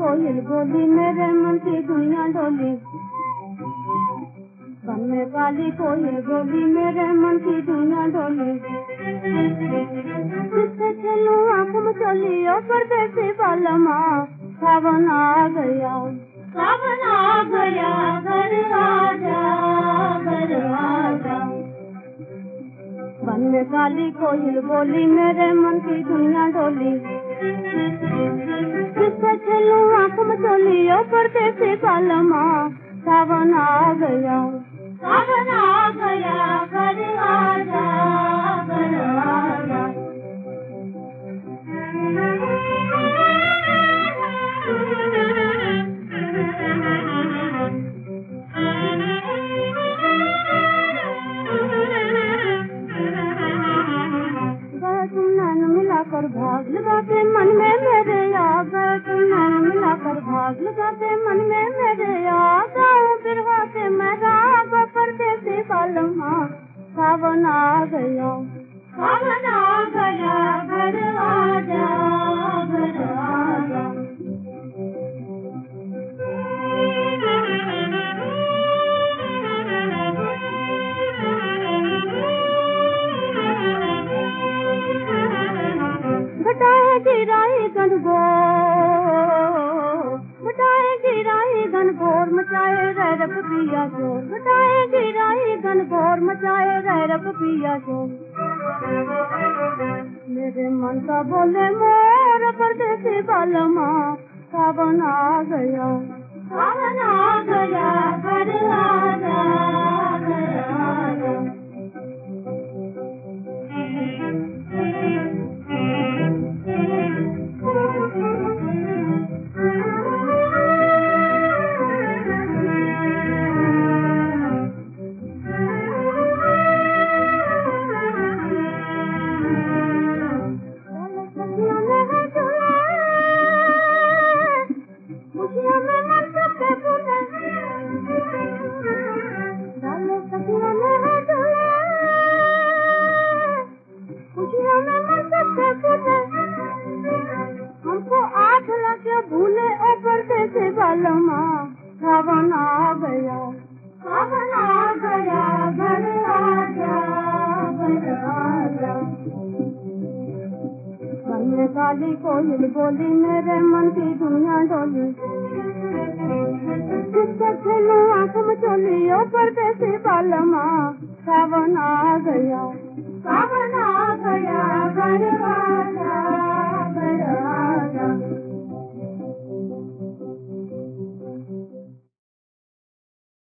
कोयल बोली मेरे मन की दुनिया डोली। वन में काली कोयल बोली मेरे मन की दुनिया डोली। किससे खेलूं आँख में चोली ओ परदेसी बालमा, सावन आ गया, सावन आ गया, घर आजा, घर आजा। वन में काली कोयल बोली मेरे मन की दुनिया डोली। किससे खेलूं आँख में चोली ओ परदेसी बालमा, सावन आ गया, सावन आ गया, घर आजा, घर आजा। तुम नैन मिलाकर भाग लगाते मन में मेरे आ गए, तुम नैन मिलाकर भाग लगाते मन में मेरे आ गए। बिरहाते मैं राग परदेसी बालमा, सावन आ गया, सावन आ गया, घर आजा, घर आजा। घटाएगी राही घनघोर, घटाएगी राही घनघोर, मचाए रैरप पिया शोर। घटाएगी राही घनघोर, मचाए रैरप पिया शोर। मेरे मन का बोले मोर परदेसी बालमा, सावन आ गया, सावन आ गया, घर आजा, घर आजा। हमको आठ लगे भूले ओ परदेसी बालमा, सावन आ गया, सावन आ गया, घर आजा, घर आजा। वन में काली कोयल बोली मेरे मन की दुनिया डोली। किससे खेलूं आँख में चोली ओ परदेसी बालमा, सावन आ गया, सावन आ